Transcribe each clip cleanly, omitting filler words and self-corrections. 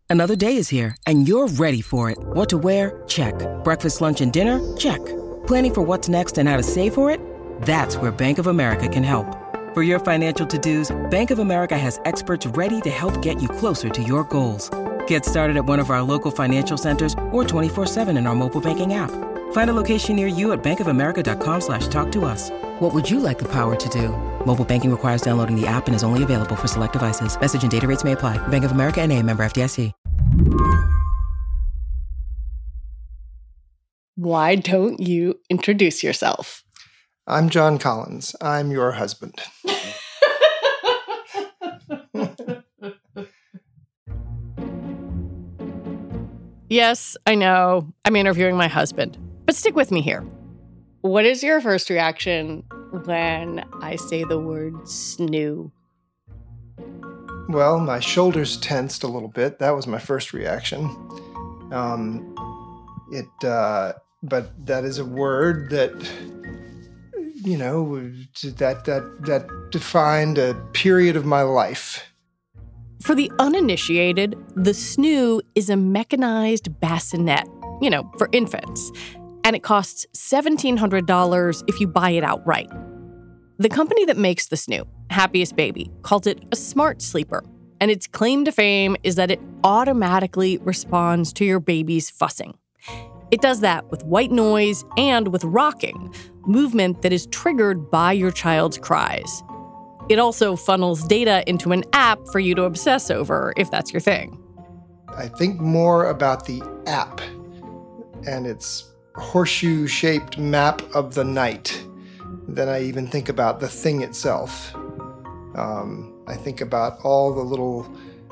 Another day is here, and you're ready for it. What to wear? Check. Breakfast, lunch, and dinner? Check. Planning for what's next and how to save for it? That's where Bank of America can help. For your financial to-dos, Bank of America has experts ready to help get you closer to your goals. Get started at one of our local financial centers or 24/7 in our mobile banking app. Find a location near you at bankofamerica.com/talktous. What would you like the power to do? Mobile banking requires downloading the app and is only available for select devices. Message and data rates may apply. Bank of America N.A., member FDIC. Why don't you introduce yourself? I'm John Collins. I'm your husband. Yes, I know. I'm interviewing my husband. But stick with me here. What is your first reaction when I say the word snoo? Well, my shoulders tensed a little bit. That was my first reaction. But that is a word that, you know, that defined a period of my life. For the uninitiated, the snoo is a mechanized bassinet, for infants. And it costs $1,700 if you buy it outright. The company that makes the snoo, Happiest Baby, calls it a smart sleeper. And its claim to fame is that it automatically responds to your baby's fussing. It does that with white noise and with rocking, movement that is triggered by your child's cries. It also funnels data into an app for you to obsess over, if that's your thing. I think more about the app and its horseshoe-shaped map of the night than I even think about the thing itself. I think about all the little,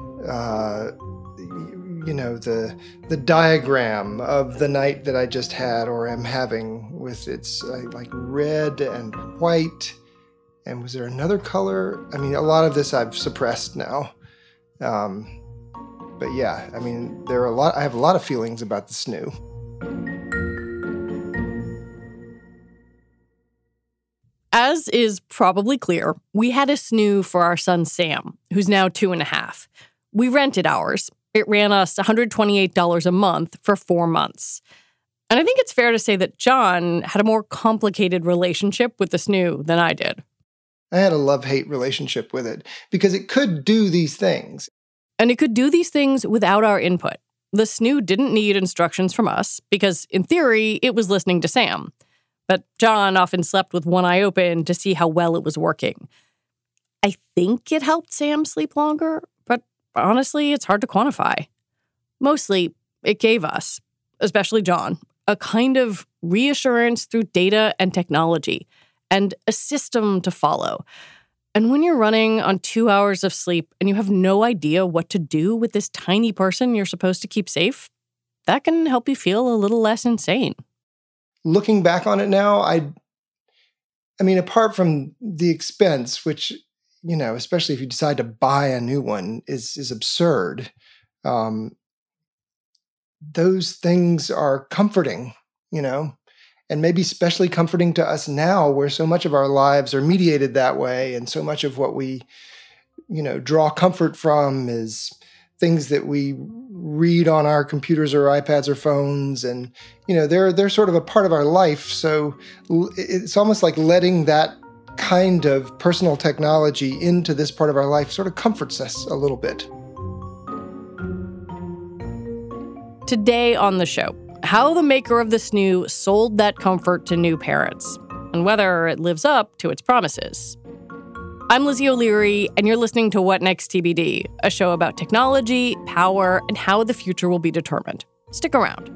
the diagram of the night that I just had or am having with its like red and white. And was there another color? I mean, a lot of this I've suppressed now. But yeah, I mean, I have a lot of feelings about the snoo. As is probably clear, we had a snoo for our son Sam, who's now 2.5. We rented ours. It ran us $128 a month for 4 months. And I think it's fair to say that John had a more complicated relationship with the snoo than I did. I had a love-hate relationship with it because it could do these things. And it could do these things without our input. The snoo didn't need instructions from us because, in theory, it was listening to Sam. But John often slept with one eye open to see how well it was working. I think it helped Sam sleep longer, but honestly, it's hard to quantify. Mostly, it gave us, especially John, a kind of reassurance through data and technology, and a system to follow. And when you're running on 2 hours of sleep and you have no idea what to do with this tiny person you're supposed to keep safe, that can help you feel a little less insane. Looking back on it now, I mean, apart from the expense, which, especially if you decide to buy a new one, is absurd. Those things are comforting, and maybe especially comforting to us now where so much of our lives are mediated that way. And so much of what we, draw comfort from is things that we read on our computers or iPads or phones. And, they're sort of a part of our life. So it's almost like letting that kind of personal technology into this part of our life sort of comforts us a little bit. Today on the show, how the maker of the snoo sold that comfort to new parents, and whether it lives up to its promises. I'm Lizzie O'Leary, and you're listening to What Next TBD, a show about technology, power, and how the future will be determined. Stick around.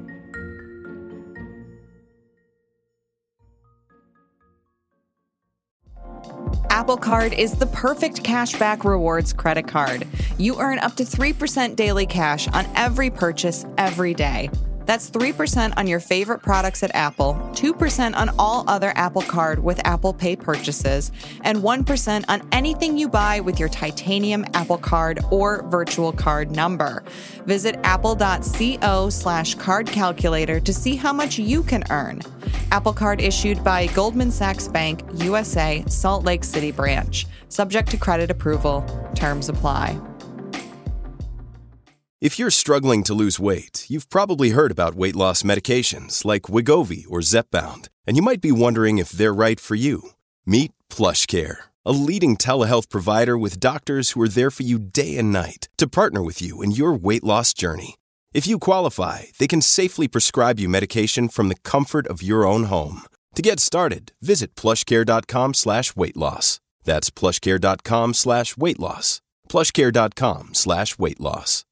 Apple Card is the perfect cashback rewards credit card. You earn up to 3% daily cash on every purchase every day. That's 3% on your favorite products at Apple, 2% on all other Apple Card with Apple Pay purchases, and 1% on anything you buy with your titanium Apple Card or virtual card number. Visit apple.co/card calculator to see how much you can earn. Apple Card issued by Goldman Sachs Bank, USA, Salt Lake City branch. Subject to credit approval. Terms apply. If you're struggling to lose weight, you've probably heard about weight loss medications like Wegovy or Zepbound, and you might be wondering if they're right for you. Meet PlushCare, a leading telehealth provider with doctors who are there for you day and night to partner with you in your weight loss journey. If you qualify, they can safely prescribe you medication from the comfort of your own home. To get started, visit plushcare.com/weightloss. That's plushcare.com/weightloss. plushcare.com/weightloss.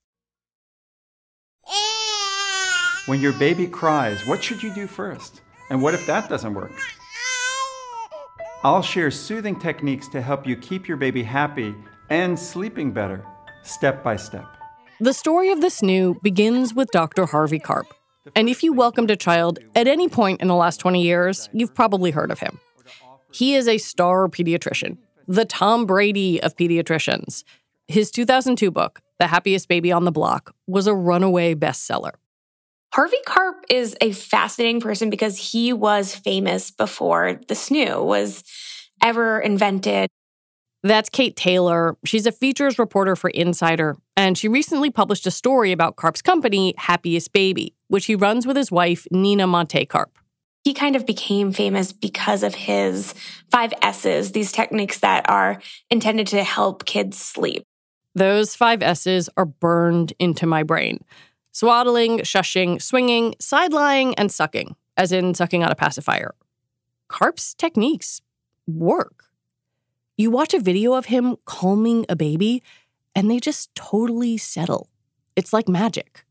When your baby cries, what should you do first? And what if that doesn't work? I'll share soothing techniques to help you keep your baby happy and sleeping better, step by step. The story of the SNOO begins with Dr. Harvey Karp. And if you welcomed a child at any point in the last 20 years, you've probably heard of him. He is a star pediatrician, the Tom Brady of pediatricians. His 2002 book, The Happiest Baby on the Block, was a runaway bestseller. Harvey Karp is a fascinating person because he was famous before the SNOO was ever invented. That's Kate Taylor. She's a features reporter for Insider, and she recently published a story about Karp's company, Happiest Baby, which he runs with his wife, Nina Monte Karp. He kind of became famous because of his 5 S's, these techniques that are intended to help kids sleep. Those 5 S's are burned into my brain. Swaddling, shushing, swinging, side-lying, and sucking, as in sucking on a pacifier. Karp's techniques work. You watch a video of him calming a baby, and they just totally settle. It's like magic.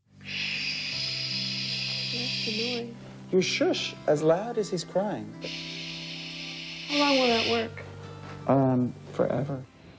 You shush as loud as he's crying. How long will that work? Forever.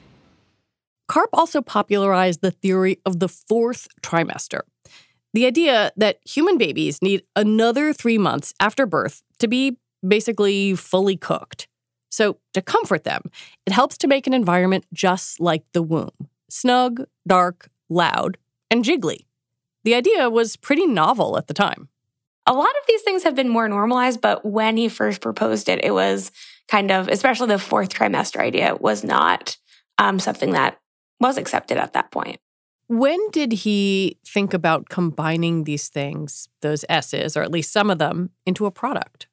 Karp also popularized the theory of the 4th trimester. The idea that human babies need another 3 months after birth to be basically fully cooked. So to comfort them, it helps to make an environment just like the womb. Snug, dark, loud, and jiggly. The idea was pretty novel at the time. A lot of these things have been more normalized, but when he first proposed it, it was kind of, especially the 4th trimester idea, was not something that was accepted at that point. When did he think about combining these things, those S's, or at least some of them, into a product?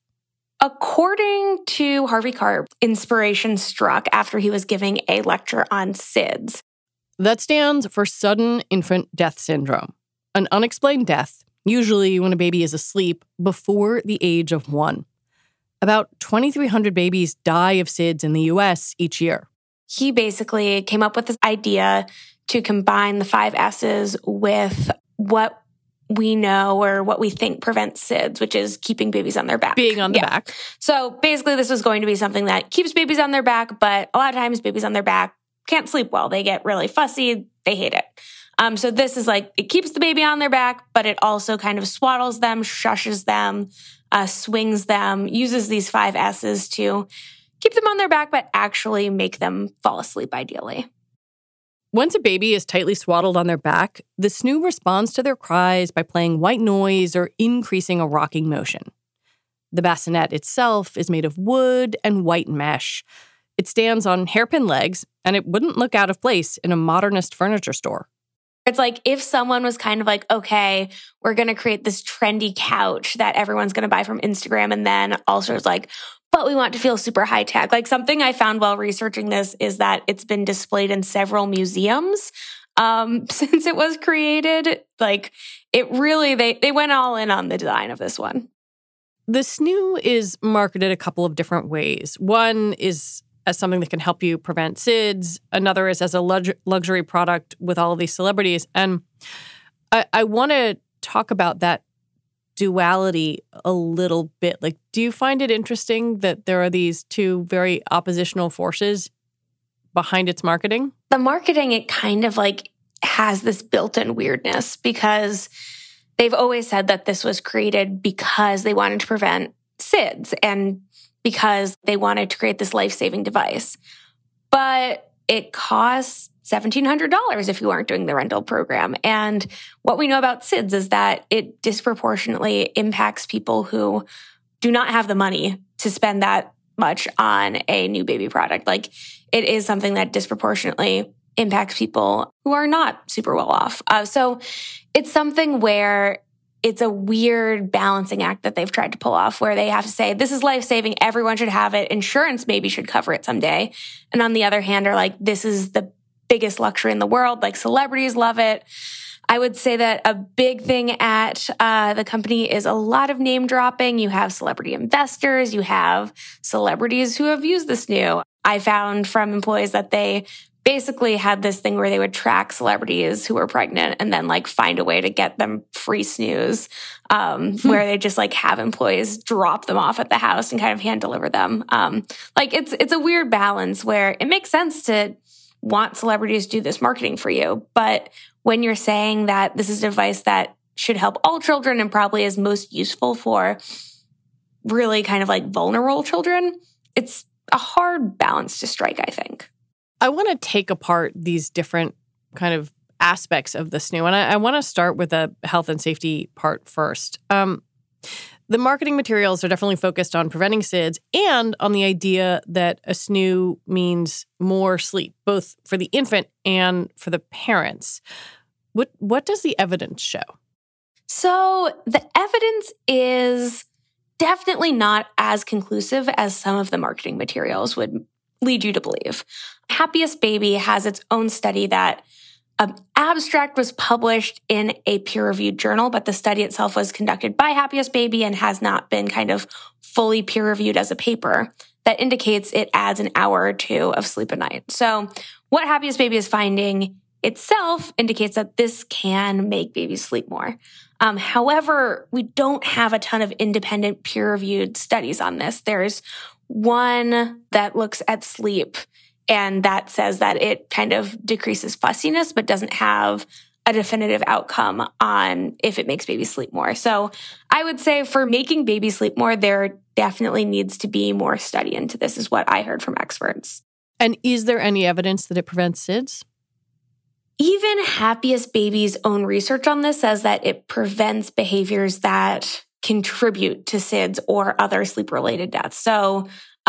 According to Harvey Karp, inspiration struck after he was giving a lecture on SIDS. That stands for Sudden Infant Death Syndrome, an unexplained death, usually when a baby is asleep, before the age of 1. About 2,300 babies die of SIDS in the U.S. each year. He basically came up with this idea to combine the 5 S's with what we know or what we think prevents SIDS, which is keeping babies on their back. Being on the back. So basically this was going to be something that keeps babies on their back, but a lot of times babies on their back can't sleep well. They get really fussy. They hate it. So this is like, it keeps the baby on their back, but it also kind of swaddles them, shushes them, swings them, uses these 5 S's to keep them on their back, but actually make them fall asleep ideally. Once a baby is tightly swaddled on their back, the SNOO responds to their cries by playing white noise or increasing a rocking motion. The bassinet itself is made of wood and white mesh. It stands on hairpin legs, and it wouldn't look out of place in a modernist furniture store. It's like if someone was kind of like, okay, we're going to create this trendy couch that everyone's going to buy from Instagram, and then also is like, but we want to feel super high tech. Like something I found while researching this is that it's been displayed in several museums since it was created. Like it really, they went all in on the design of this one. The SNOO is marketed a couple of different ways. One is as something that can help you prevent SIDS. Another is as a luxury product with all of these celebrities. And I want to talk about that duality a little bit. Like, do you find it interesting that there are these two very oppositional forces behind its marketing? The marketing, it kind of like has this built-in weirdness because they've always said that this was created because they wanted to prevent SIDS and because they wanted to create this life-saving device. But it costs $1,700 if you aren't doing the rental program. And what we know about SIDS is that it disproportionately impacts people who do not have the money to spend that much on a new baby product. Like it is something that disproportionately impacts people who are not super well off. So it's something where it's a weird balancing act that they've tried to pull off, where they have to say, this is life-saving, everyone should have it, insurance maybe should cover it someday. And on the other hand are like, this is the biggest luxury in the world, like celebrities love it. I would say that a big thing at the company is a lot of name dropping. You have celebrity investors, you have celebrities who have used the snoo. I found from employees that they basically had this thing where they would track celebrities who were pregnant and then like find a way to get them free snoos, where they just like have employees drop them off at the house and kind of hand deliver them. Like it's a weird balance where it makes sense to want celebrities to do this marketing for you. But when you're saying that this is a device that should help all children and probably is most useful for really kind of like vulnerable children, it's a hard balance to strike, I think. I want to take apart these different kind of aspects of the snoo, and I want to start with the health and safety part first. The marketing materials are definitely focused on preventing SIDS and on the idea that a snoo means more sleep, both for the infant and for the parents. What does the evidence show? So the evidence is definitely not as conclusive as some of the marketing materials would lead you to believe. Happiest Baby has its own study that an abstract was published in a peer-reviewed journal, but the study itself was conducted by Happiest Baby and has not been kind of fully peer-reviewed as a paper that indicates it adds an hour or two of sleep a night. So what Happiest Baby is finding itself indicates that this can make babies sleep more. However, we don't have a ton of independent peer-reviewed studies on this. There's one that looks at sleep and that says that it kind of decreases fussiness, but doesn't have a definitive outcome on if it makes babies sleep more. So I would say for making babies sleep more, there definitely needs to be more study into this, is what I heard from experts. And is there any evidence that it prevents SIDS? Even Happiest Baby's own research on this says that it prevents behaviors that contribute to SIDS or other sleep-related deaths. So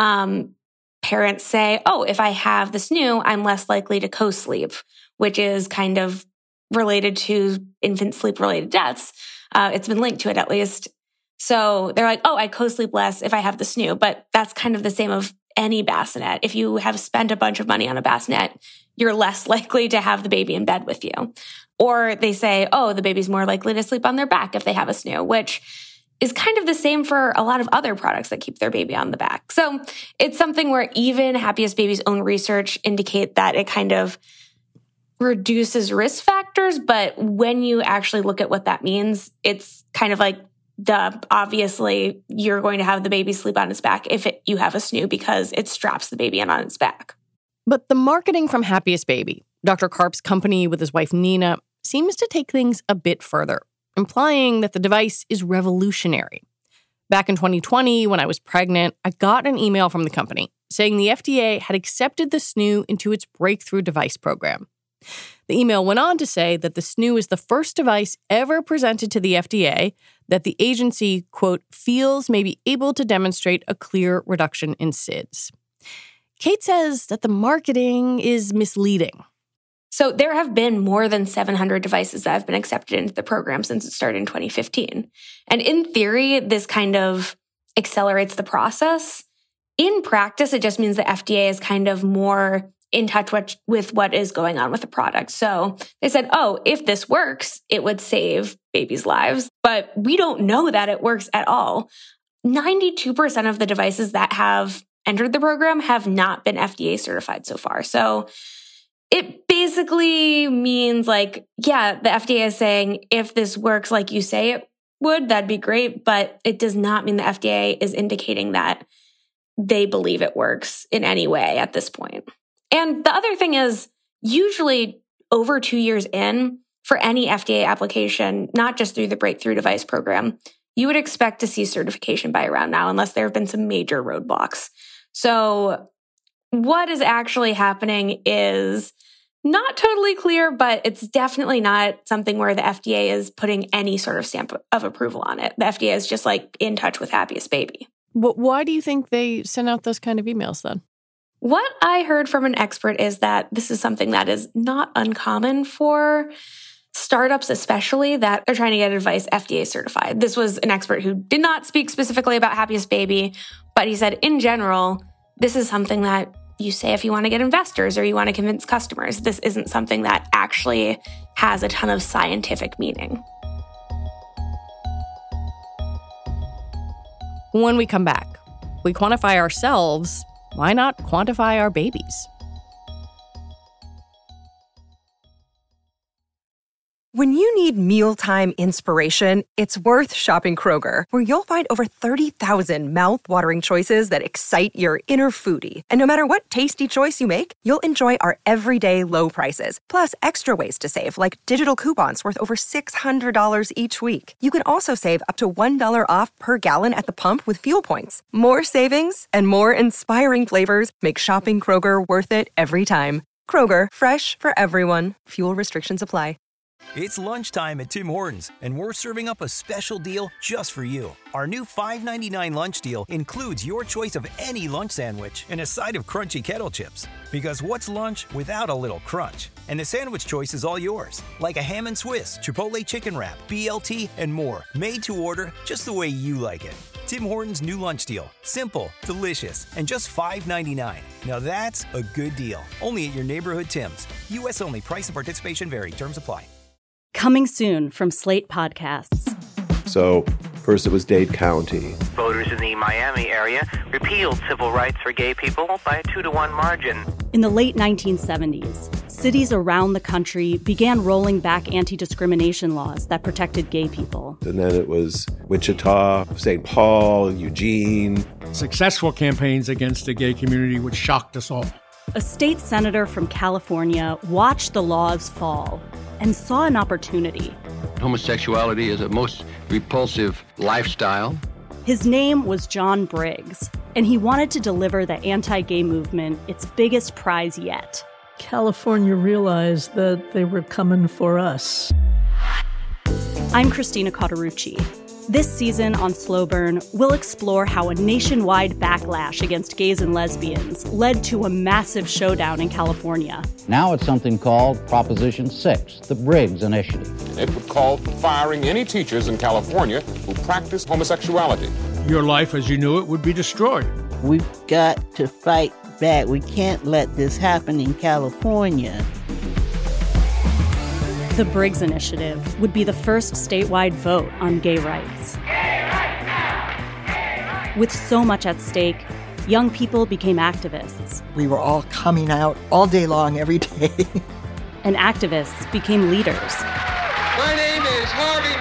parents say, oh, if I have the snoo, I'm less likely to co-sleep, which is kind of related to infant sleep-related deaths. It's been linked to it at least. So they're like, oh, I co-sleep less if I have the snoo. But that's kind of the same of any bassinet. If you have spent a bunch of money on a bassinet, you're less likely to have the baby in bed with you. Or they say, oh, the baby's more likely to sleep on their back if they have a snoo, which is kind of the same for a lot of other products that keep their baby on the back. So it's something where even Happiest Baby's own research indicate that it kind of reduces risk factors. But when you actually look at what that means, it's kind of like, duh, obviously you're going to have the baby sleep on its back if you have a snoo because it straps the baby in on its back. But the marketing from Happiest Baby, Dr. Karp's company with his wife Nina, seems to take things a bit further, implying that the device is revolutionary. Back in 2020, when I was pregnant, I got an email from the company saying the FDA had accepted the snoo into its breakthrough device program. The email went on to say that the snoo is the first device ever presented to the FDA that the agency, quote, feels may be able to demonstrate a clear reduction in SIDS. Kate says that the marketing is misleading. So there have been more than 700 devices that have been accepted into the program since it started in 2015. And in theory, this kind of accelerates the process. In practice, it just means the FDA is kind of more in touch with what is going on with the product. So they said, oh, if this works, it would save babies' lives. But we don't know that it works at all. 92% of the devices that have entered the program have not been FDA certified so far. So it basically means like, yeah, the FDA is saying if this works like you say it would, that'd be great. But it does not mean the FDA is indicating that they believe it works in any way at this point. And the other thing is, usually over 2 years in, for any FDA application, not just through the Breakthrough Device Program, you would expect to see certification by around now, unless there have been some major roadblocks. So what is actually happening is not totally clear, but it's definitely not something where the FDA is putting any sort of stamp of approval on it. The FDA is just like in touch with Happiest Baby. Why do you think they send out those kind of emails then? What I heard from an expert is that this is something that is not uncommon for startups, especially that are trying to get advice FDA certified. This was an expert who did not speak specifically about Happiest Baby, but he said in general, this is something that you say if you want to get investors or you want to convince customers. This isn't something that actually has a ton of scientific meaning. When we come back, we quantify ourselves. Why not quantify our babies? When you need mealtime inspiration, it's worth shopping Kroger, where you'll find over 30,000 mouth-watering choices that excite your inner foodie. And no matter what tasty choice you make, you'll enjoy our everyday low prices, plus extra ways to save, like digital coupons worth over $600 each week. You can also save up to $1 off per gallon at the pump with fuel points. More savings and more inspiring flavors make shopping Kroger worth it every time. Kroger, fresh for everyone. Fuel restrictions apply. It's lunchtime at Tim Hortons, and we're serving up a special deal just for you. Our new $5.99 lunch deal includes your choice of any lunch sandwich and a side of crunchy kettle chips. Because what's lunch without a little crunch? And the sandwich choice is all yours, like a ham and Swiss, Chipotle chicken wrap, BLT, and more, made to order just the way you like it. Tim Hortons' new lunch deal. Simple, delicious, and just $5.99. Now that's a good deal. Only at your neighborhood Tim's. U.S. only. Price and participation vary. Terms apply. Coming soon from Slate Podcasts. So, first it was Dade County. Voters in the Miami area repealed civil rights for gay people by a 2-to-1 margin. In the late 1970s, cities around the country began rolling back anti-discrimination laws that protected gay people. And then it was Wichita, St. Paul, Eugene. Successful campaigns against the gay community, which shocked us all. A state senator from California watched the laws fall and saw an opportunity. Homosexuality is a most repulsive lifestyle. His name was John Briggs, and he wanted to deliver the anti-gay movement its biggest prize yet. California realized that they were coming for us. I'm Christina Cauterucci. This season on Slow Burn, we'll explore how a nationwide backlash against gays and lesbians led to a massive showdown in California. Now it's something called Proposition 6, the Briggs Initiative. It would call for firing any teachers in California who practice homosexuality. Your life as you knew it would be destroyed. We've got to fight back. We can't let this happen in California. The Briggs Initiative would be the first statewide vote on gay rights. Gay rights now! Gay rights! With so much at stake, young people became activists. We were all coming out all day long, every day. And activists became leaders. My name is Harvey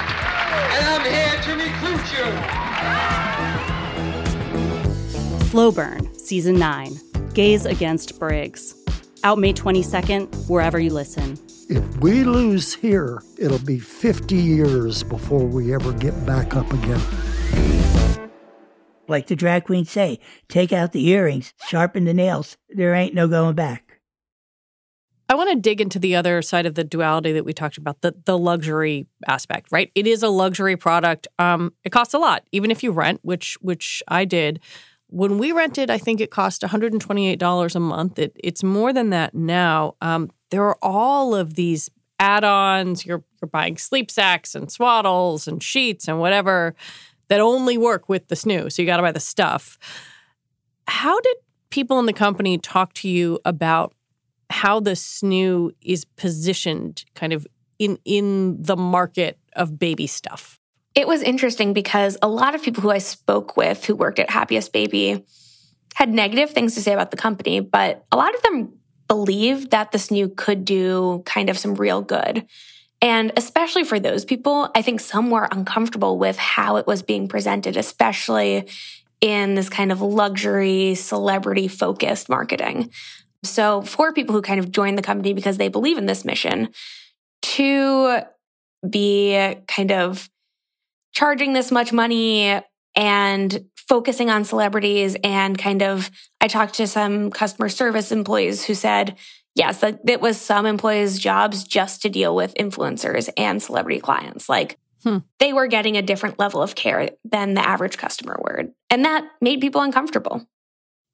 Milk, and I'm here to recruit you. Slow Burn, Season 9, Gays Against Briggs. Out May 22nd, wherever you listen. If we lose here, it'll be 50 years before we ever get back up again. Like the drag queens say, take out the earrings, sharpen the nails. There ain't no going back. I want to dig into the other side of the duality that we talked about, the luxury aspect, right? It is a luxury product. It costs a lot, even if you rent, which I did. When we rented, I think it cost $128 a month. It's more than that now. There are all of these add-ons. You're buying sleep sacks and swaddles and sheets and whatever that only work with the snoo. So you got to buy the stuff. How did people in the company talk to you about how the snoo is positioned kind of in the market of baby stuff? It was interesting because a lot of people who I spoke with who worked at Happiest Baby had negative things to say about the company, but a lot of them believed that the snoo could do kind of some real good. And especially for those people, I think some were uncomfortable with how it was being presented, especially in this kind of luxury, celebrity-focused marketing. So for people who kind of joined the company because they believe in this mission, to be kind of charging this much money and focusing on celebrities and kind of, I talked to some customer service employees who said, yes, that it was some employees' jobs just to deal with influencers and celebrity clients. Like they were getting a different level of care than the average customer would. And that made people uncomfortable.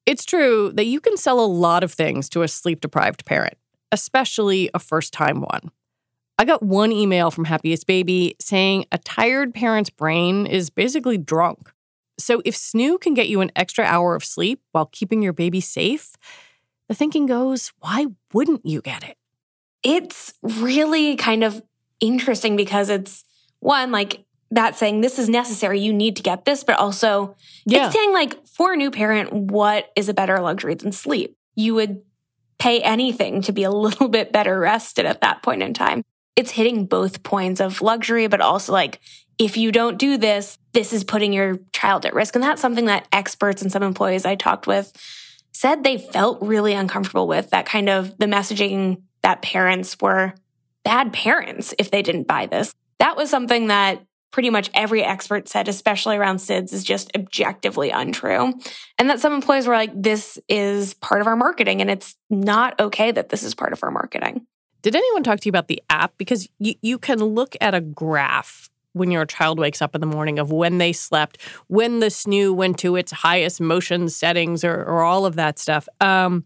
It's true that you can sell a lot of things to a sleep-deprived parent, especially a first-time one. I got one email from Happiest Baby saying a tired parent's brain is basically drunk. So if Snoo can get you an extra hour of sleep while keeping your baby safe, the thinking goes, why wouldn't you get it? It's really kind of interesting because it's, one, like that saying this is necessary, you need to get this, but also it's saying like for a new parent, what is a better luxury than sleep? You would pay anything to be a little bit better rested at that point in time. It's hitting both points of luxury, but also like, if you don't do this, this is putting your child at risk. And that's something that experts and some employees I talked with said they felt really uncomfortable with, that kind of the messaging that parents were bad parents if they didn't buy this. That was something that pretty much every expert said, especially around SIDS, is just objectively untrue. And that some employees were like, this is part of our marketing, and it's not okay that this is part of our marketing. Did anyone talk to you about the app? Because you can look at a graph when your child wakes up in the morning of when they slept, when the Snoo went to its highest motion settings or all of that stuff. And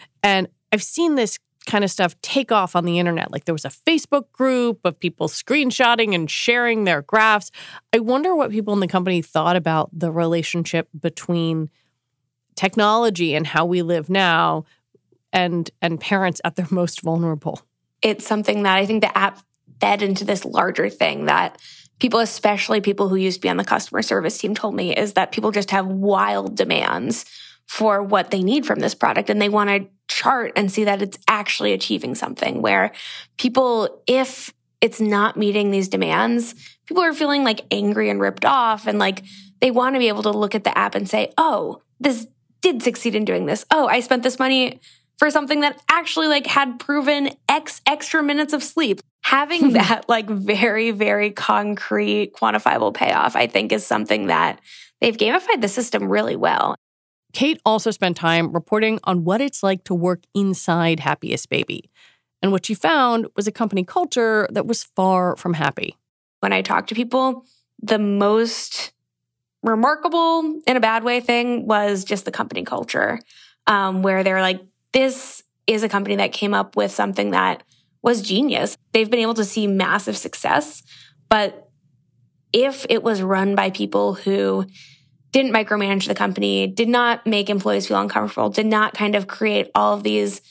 I've seen this kind of stuff take off on the internet. Like there was a Facebook group of people screenshotting and sharing their graphs. I wonder what people in the company thought about the relationship between technology and how we live now and parents at their most vulnerable. It's something that I think the app fed into this larger thing that people, especially people who used to be on the customer service team, told me is that people just have wild demands for what they need from this product. And they want to chart and see that it's actually achieving something where people, if it's not meeting these demands, people are feeling like angry and ripped off. And like they want to be able to look at the app and say, oh, this did succeed in doing this. Oh, I spent this money for something that actually like had proven X extra minutes of sleep. Having that like very, very concrete, quantifiable payoff, I think is something that they've gamified the system really well. Kate also spent time reporting on what it's like to work inside Happiest Baby. And what she found was a company culture that was far from happy. When I talked to people, the most remarkable, in a bad way, thing was just the company culture, where they're like, this is a company that came up with something that was genius. They've been able to see massive success, but if it was run by people who didn't micromanage the company, did not make employees feel uncomfortable, did not kind of create all of these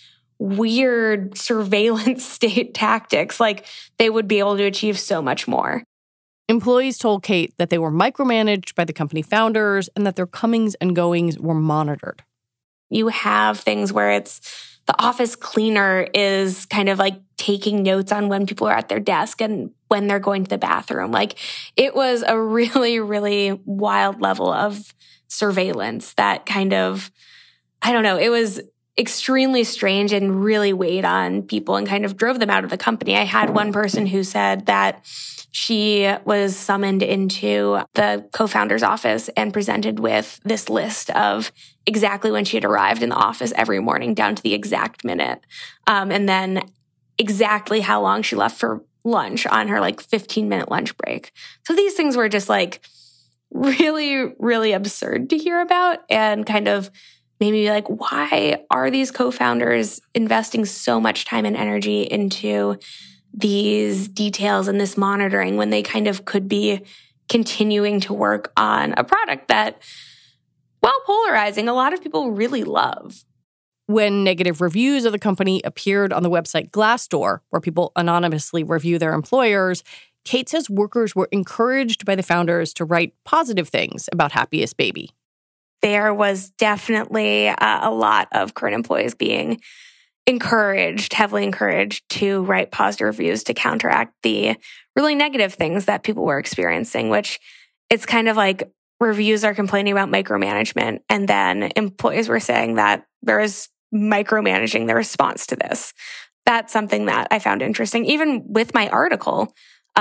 weird surveillance state tactics, like they would be able to achieve so much more. Employees told Kate that they were micromanaged by the company founders and that their comings and goings were monitored. You have things where it's the office cleaner is kind of like taking notes on when people are at their desk and when they're going to the bathroom. Like it was a really, really wild level of surveillance that kind of, I don't know, it was extremely strange and really weighed on people and kind of drove them out of the company. I had one person who said that she was summoned into the co-founder's office and presented with this list of exactly when she had arrived in the office every morning down to the exact minute. And then exactly how long she left for lunch on her like 15-minute lunch break. So these things were just like really, really absurd to hear about and kind of made me be like, why are these co-founders investing so much time and energy into these details and this monitoring when they kind of could be continuing to work on a product that, while polarizing, a lot of people really love. When negative reviews of the company appeared on the website Glassdoor, where people anonymously review their employers, Kate says workers were encouraged by the founders to write positive things about Happiest Baby. There was definitely a lot of current employees being encouraged, heavily encouraged to write positive reviews to counteract the really negative things that people were experiencing, which it's kind of like reviews are complaining about micromanagement. And then employees were saying that there is micromanaging the response to this. That's something that I found interesting. Even with my article,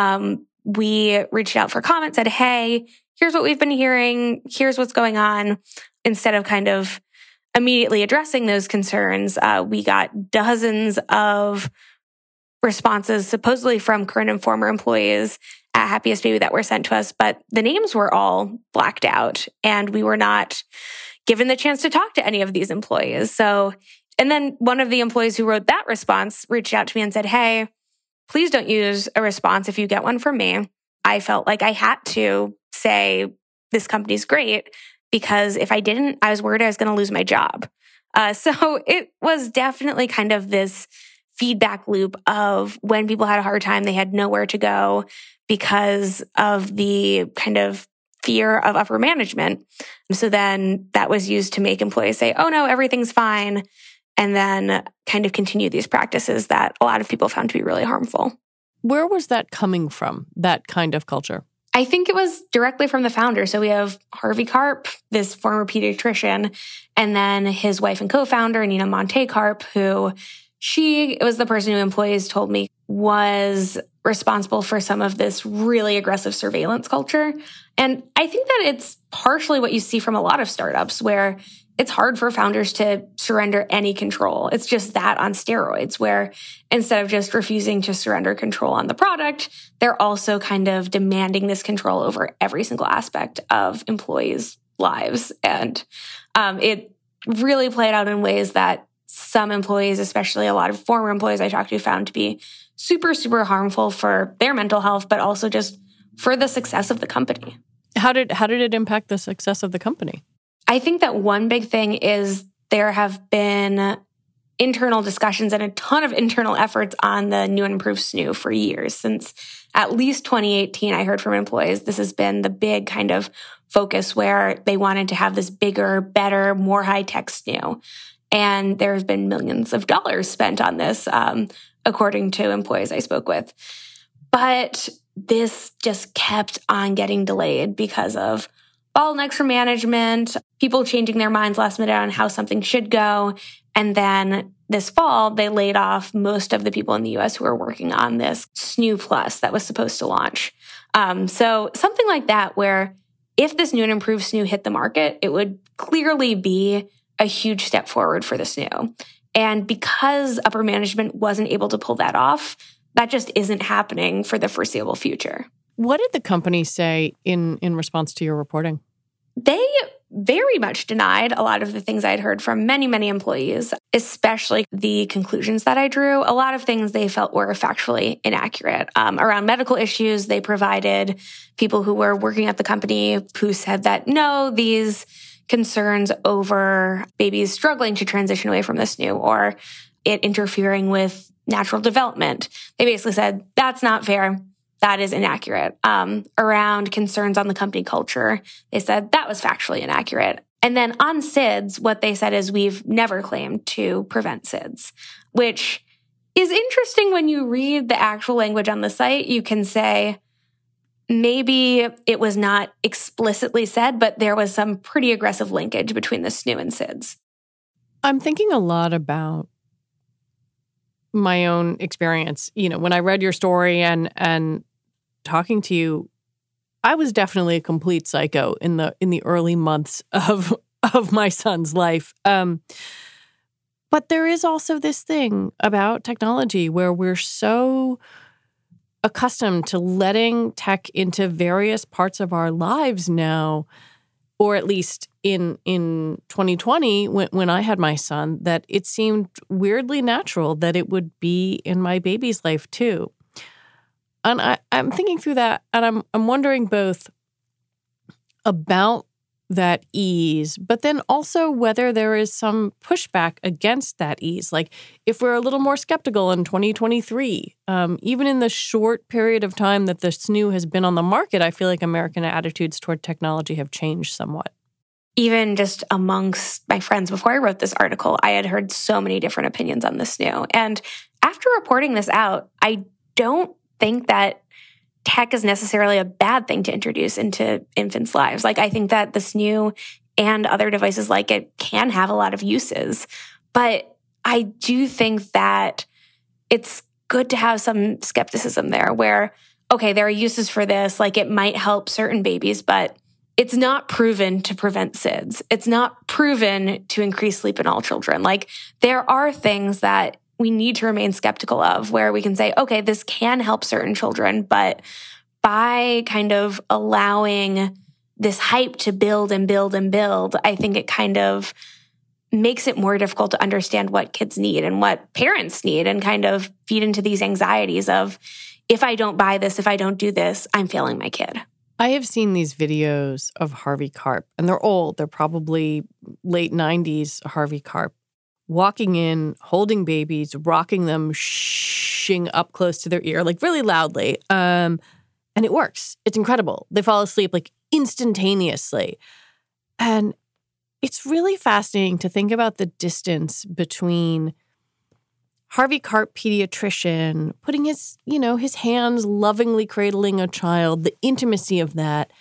we reached out for comments, said, hey, here's what we've been hearing. Here's what's going on. Instead of kind of immediately addressing those concerns, we got dozens of responses, supposedly from current and former employees at Happiest Baby that were sent to us, but the names were all blacked out and we were not given the chance to talk to any of these employees. So, and then one of the employees who wrote that response reached out to me and said, hey, please don't use a response if you get one from me. I felt like I had to say this company's great because if I didn't, I was worried I was going to lose my job. So it was definitely kind of this feedback loop of when people had a hard time, they had nowhere to go because of the kind of fear of upper management. So then that was used to make employees say, oh no, everything's fine. And then kind of continue these practices that a lot of people found to be really harmful. Where was that coming from, that kind of culture? I think it was directly from the founder. So we have Harvey Karp, this former pediatrician, and then his wife and co-founder, Nina Monte Karp, who she was the person who employees told me was responsible for some of this really aggressive surveillance culture. And I think that it's partially what you see from a lot of startups where it's hard for founders to surrender any control. It's just that on steroids, where instead of just refusing to surrender control on the product, they're also kind of demanding this control over every single aspect of employees' lives. And it really played out in ways that some employees, especially a lot of former employees I talked to, found to be super, super harmful for their mental health, but also just for the success of the company. How did it impact the success of the company? I think that one big thing is there have been internal discussions and a ton of internal efforts on the new and improved SNU for years. Since at least 2018, I heard from employees, this has been the big kind of focus where they wanted to have this bigger, better, more high-tech SNU. And there have been millions of dollars spent on this, according to employees I spoke with. But this just kept on getting delayed because of bottlenecks from management, people changing their minds last minute on how something should go. And then this fall, they laid off most of the people in the US who were working on this SNU Plus that was supposed to launch. So something like that, where if this new and improved SNU hit the market, it would clearly be a huge step forward for the SNU. And because upper management wasn't able to pull that off, that just isn't happening for the foreseeable future. What did the company say in response to your reporting? They very much denied a lot of the things I'd heard from many, many employees, especially the conclusions that I drew. A lot of things they felt were factually inaccurate. Around medical issues, they provided people who were working at the company who said that, no, these concerns over babies struggling to transition away from the SNU or it interfering with natural development. They basically said, that's not fair. That is inaccurate. Around concerns on the company culture, they said that was factually inaccurate. And then on SIDS, what they said is we've never claimed to prevent SIDS, which is interesting when you read the actual language on the site. You can say maybe it was not explicitly said, but there was some pretty aggressive linkage between the SNU and SIDS. I'm thinking a lot about my own experience. You know, when I read your story and talking to you, I was definitely a complete psycho in the early months of my son's life. But there is also this thing about technology where we're so accustomed to letting tech into various parts of our lives now, or at least in 2020, when I had my son, that it seemed weirdly natural that it would be in my baby's life too. And I'm thinking through that, and I'm wondering both about that ease, but then also whether there is some pushback against that ease. Like if we're a little more skeptical in 2023, even in the short period of time that the SNU has been on the market, I feel like American attitudes toward technology have changed somewhat. Even just amongst my friends, before I wrote this article, I had heard so many different opinions on the SNU. And after reporting this out, I don't think that tech is necessarily a bad thing to introduce into infants' lives. Like, I think that the SNU and other devices like it can have a lot of uses. But I do think that it's good to have some skepticism there where, okay, there are uses for this, like it might help certain babies, but it's not proven to prevent SIDS. It's not proven to increase sleep in all children. Like, there are things that we need to remain skeptical of where we can say, okay, this can help certain children, but by kind of allowing this hype to build and build and build, I think it kind of makes it more difficult to understand what kids need and what parents need, and kind of feed into these anxieties of, if I don't buy this, if I don't do this, I'm failing my kid. I have seen these videos of Harvey Karp, and they're old. They're probably late 90s Harvey Karp, walking in, holding babies, rocking them, shing up close to their ear, like really loudly. And it works. It's incredible. They fall asleep like instantaneously. And it's really fascinating to think about the distance between Harvey Karp, pediatrician, putting his hands lovingly cradling a child, the intimacy of that,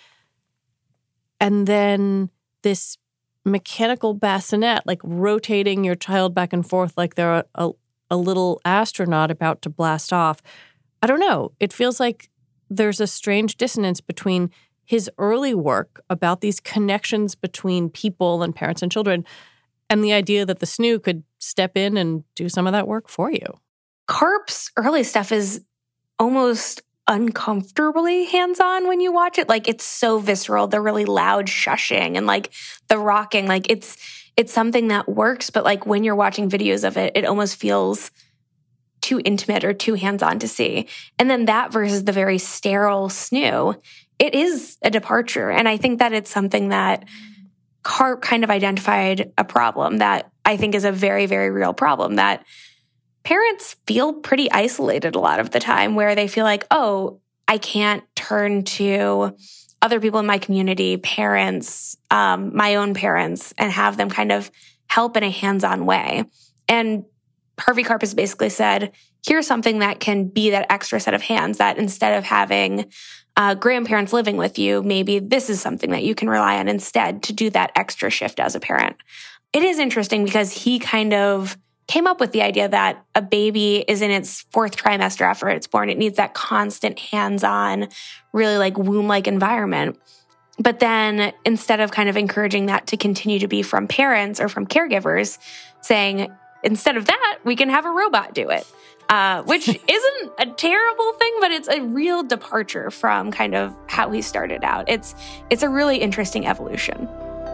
and then this mechanical bassinet, like rotating your child back and forth like they're a little astronaut about to blast off. I don't know. It feels like there's a strange dissonance between his early work about these connections between people and parents and children, and the idea that the SNU could step in and do some of that work for you. Karp's early stuff is almost uncomfortably hands-on when you watch it. Like, it's so visceral, the really loud shushing and like the rocking. Like, it's something that works, but like when you're watching videos of it, it almost feels too intimate or too hands-on to see. And then that versus the very sterile SNU, it is a departure. And I think that it's something that Karp kind of identified a problem that I think is a very, very real problem, that parents feel pretty isolated a lot of the time, where they feel like, oh, I can't turn to other people in my community, parents, my own parents, and have them kind of help in a hands-on way. And Harvey Karp has basically said, here's something that can be that extra set of hands, that instead of having grandparents living with you, maybe this is something that you can rely on instead to do that extra shift as a parent. It is interesting because he kind of came up with the idea that a baby is in its 4th trimester after it's born. It needs that constant hands-on, really like womb-like environment. But then instead of kind of encouraging that to continue to be from parents or from caregivers, saying, instead of that, we can have a robot do it. Which isn't a terrible thing, but it's a real departure from kind of how he started out. It's a really interesting evolution.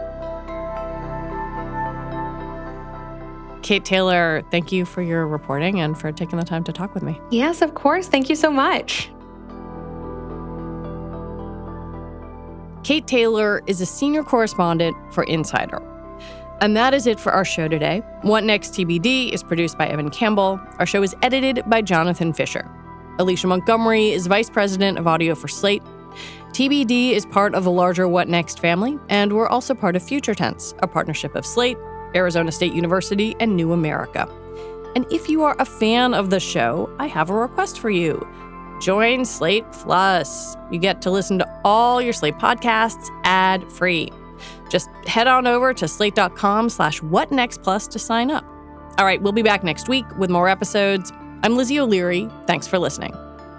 Kate Taylor, thank you for your reporting and for taking the time to talk with me. Yes, of course. Thank you so much. Kate Taylor is a senior correspondent for Insider. And that is it for our show today. What Next TBD is produced by Evan Campbell. Our show is edited by Jonathan Fisher. Alicia Montgomery is vice president of audio for Slate. TBD is part of the larger What Next family, and we're also part of Future Tense, a partnership of Slate, Arizona State University, and New America. And if you are a fan of the show, I have a request for you. Join Slate Plus. You get to listen to all your Slate podcasts ad-free. Just head on over to slate.com/whatnextplus to sign up. All right, we'll be back next week with more episodes. I'm Lizzie O'Leary. Thanks for listening.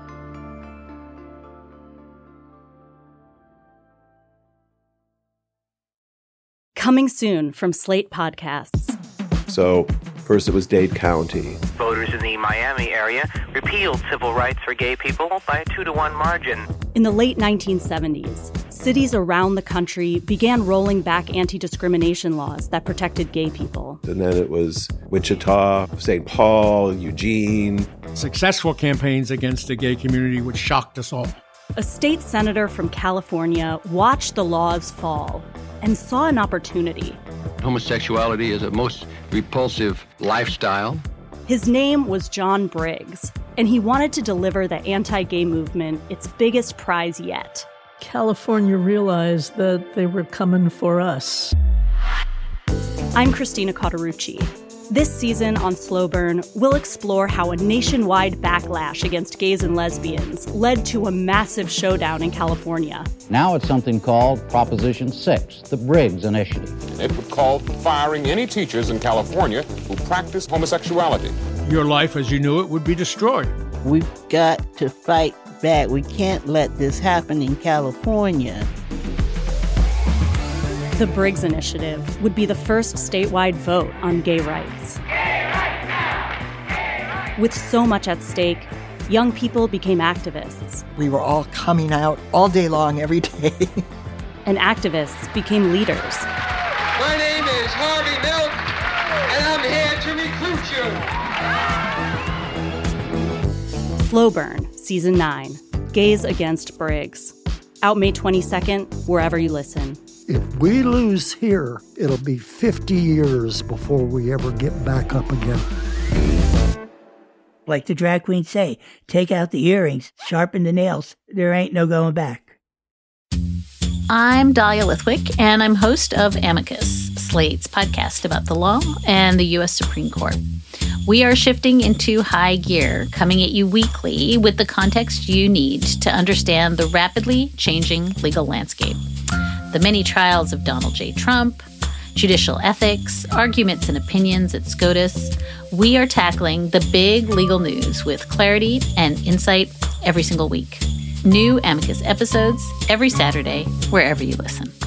Coming soon from Slate Podcasts. So, first it was Dade County. Voters in the Miami area repealed civil rights for gay people by a 2-to-1 margin. In the late 1970s, cities around the country began rolling back anti-discrimination laws that protected gay people. And then it was Wichita, St. Paul, Eugene. Successful campaigns against the gay community, which shocked us all. A state senator from California watched the laws fall and saw an opportunity. Homosexuality is a most repulsive lifestyle. His name was John Briggs, and he wanted to deliver the anti-gay movement its biggest prize yet. California realized that they were coming for us. I'm Christina Cauterucci. This season on Slow Burn, we'll explore how a nationwide backlash against gays and lesbians led to a massive showdown in California. Now it's something called Proposition 6, the Briggs Initiative. It would call for firing any teachers in California who practice homosexuality. Your life as you knew it would be destroyed. We've got to fight back. We can't let this happen in California. The Briggs Initiative would be the first statewide vote on gay rights. Gay rights now! Gay rights! With so much at stake, young people became activists. We were all coming out all day long, every day. and activists became leaders. My name is Harvey Milk, and I'm here to recruit you. Slow Burn, Season 9, Gays Against Briggs. Out May 22nd, wherever you listen. If we lose here, it'll be 50 years before we ever get back up again. Like the drag queens say, take out the earrings, sharpen the nails. There ain't no going back. I'm Dahlia Lithwick, and I'm host of Amicus, Slate's podcast about the law and the U.S. Supreme Court. We are shifting into high gear, coming at you weekly with the context you need to understand the rapidly changing legal landscape. The many trials of Donald J. Trump, judicial ethics, arguments and opinions at SCOTUS. We are tackling the big legal news with clarity and insight every single week. New Amicus episodes every Saturday, wherever you listen.